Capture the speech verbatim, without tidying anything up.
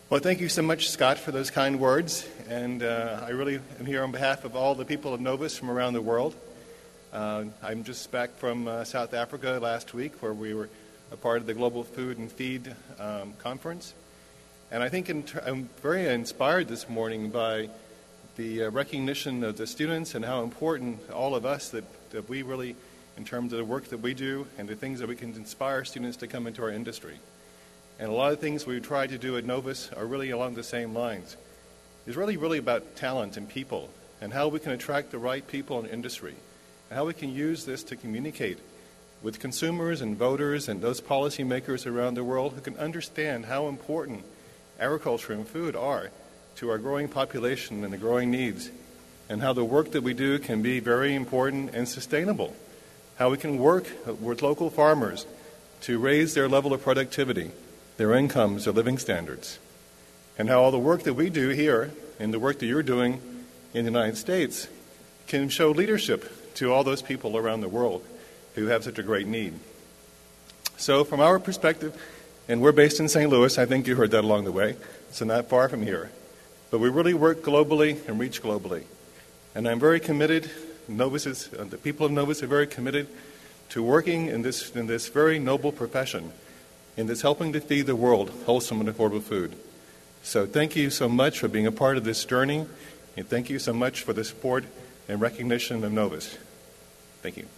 Well, thank you so much, Scott, for those kind words. And uh, I really am here on behalf of all the people of Novus from around the world. Uh, I'm just back from uh, South Africa last week, where we were a part of the Global Food and Feed um, Conference. And I think in ter- I'm very inspired this morning by the uh, recognition of the students and how important all of us that, that we really, in terms of the work that we do and the things that we can inspire students to come into our industry. And a lot of things we try to do at Novus are really along the same lines. It's really, really about talent and people and how we can attract the right people in industry and how we can use this to communicate with consumers and voters and those policymakers around the world who can understand how important agriculture and food are to our growing population and the growing needs, and how the work that we do can be very important and sustainable, how we can work with local farmers to raise their level of productivity, their incomes, their living standards, and how all the work that we do here and the work that you're doing in the United States can show leadership to all those people around the world who have such a great need. So from our perspective, and we're based in Saint Louis, I think you heard that along the way, so not far from here, but we really work globally and reach globally. And I'm very committed, Novus is, uh, the people of Novus are very committed to working in this, in this very noble profession, in this helping to feed the world wholesome and affordable food. So thank you so much for being a part of this journey, and thank you so much for the support and recognition of Novus. Thank you.